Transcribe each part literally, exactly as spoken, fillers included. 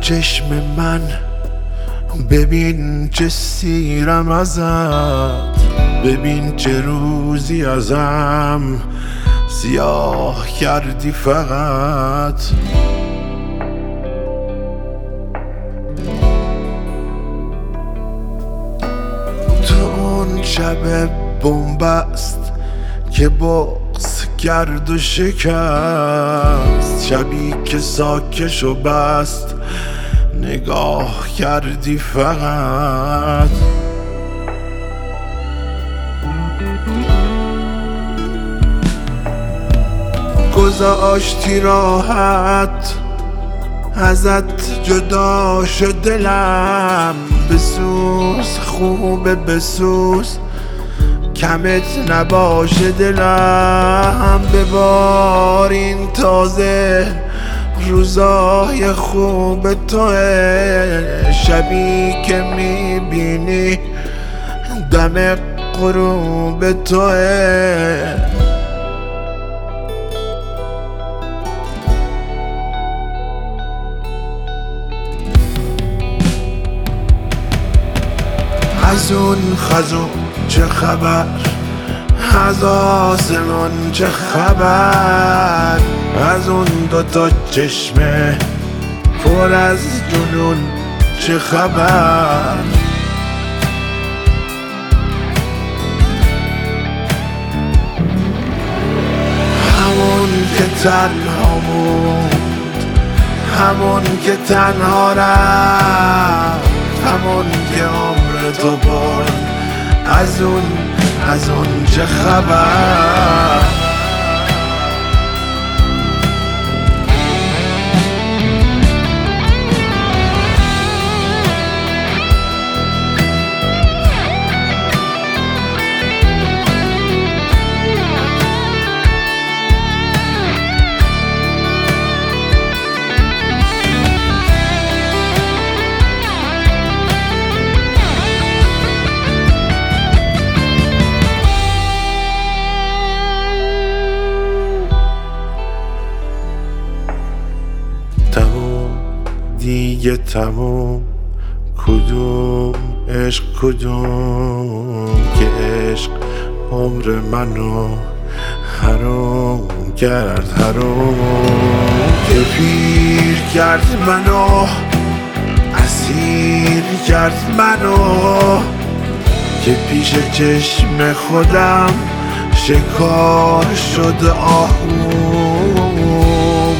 چشم من ببین چه سیرم ازت، ببین چه روزی ازم سیاه کردی فقط. تو اون شب بنبست که بغض کرد و شکست، شبی که ساکش و بست نگاه کردی فقط. گذاشتی راحت ازت جدا شد دلم، بسوز خوبه بسوز کمت نباشه دلم. ببار این تازه روزای خوب توه، شبی که میبینی دم غروب توه. از اون خزون چه خبر، از آسمون چه خبر، از اون دوتا چشمه پر از جنون چه خبر. همون که تنها بود، همون که تنها رفت، همون که عمر تو برد، از اون از اون چه خبر. تموم دیگه تموم، کدوم عشق کدوم که عشق عمر منو حرام کرد، حرام که پیر کرد منو، اسیر کرد منو، که پیش چشم خودم شکار شد آهوم،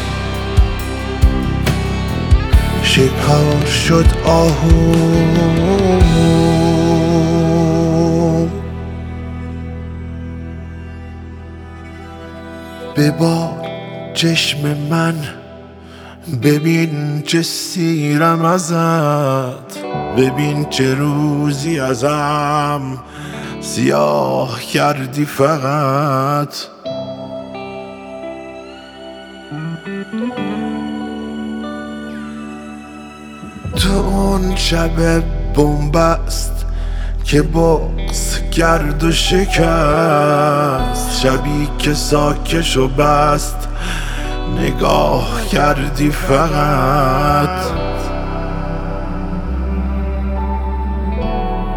شکار شد آهوم. ببار چشم من ببین چه سیرم ازت، ببین چه روزی ازم سیاه کردی فقط. تو اون شب بنبست که بغض کرد و شکست، شبی که ساکش و بست نگاه کردی فقط.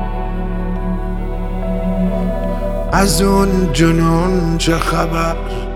از اون جنون چه خبر،